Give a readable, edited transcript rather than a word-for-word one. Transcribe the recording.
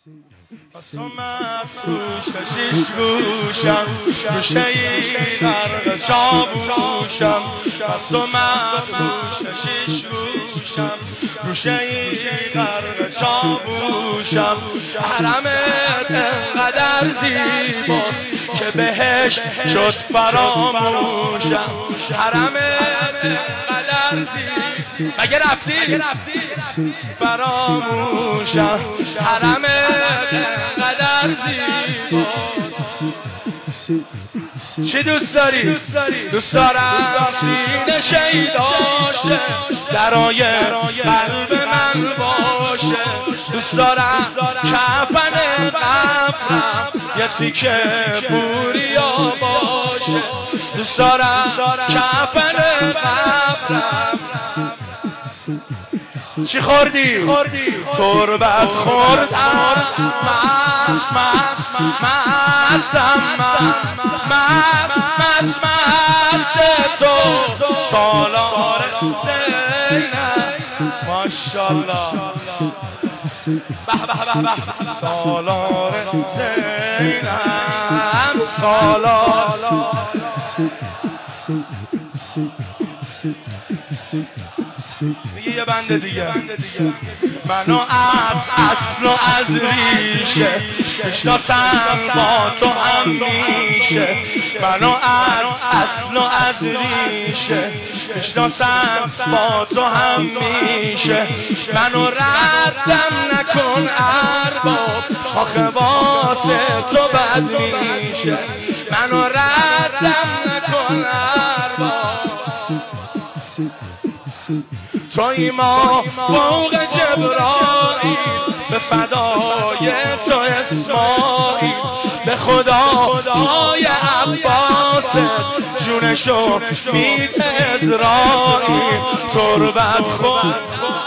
تو مفروش شیش گوشم گوشه ای غرق چابوشم تو مفروش شیش گوشم گوشه ای غرق چابوشم حرمت انقدر زیباست که بهشت شد فراموشم حرمت انقدر زیباست مگه رفتی فراموشم حرمت انقدر زیباست چی دوست داری؟ دوست دارم سینه شیداشه درای قلب من باشه دوست دارم کفن قبرم یه تیکه بوریا باشه دوست دارم کفن قبرم چی خوردی؟ تربت خوردم مستم مست تو سالار زینب ماشاءالله سالار زینب سالار میگه یه بنده دیگه منو از اصل و از ریشه میشناسم با تو همیشه منو از اصل و از ریشه میشناسم با تو همیشه منو ردم نکن ارباب آخه واسه تو بد میشه منو ردم نکن ارباب توی ما فوق جبرائیل به فدای تو اسماعیل به خدای عباس جونشو میده اسرائیل تربت خود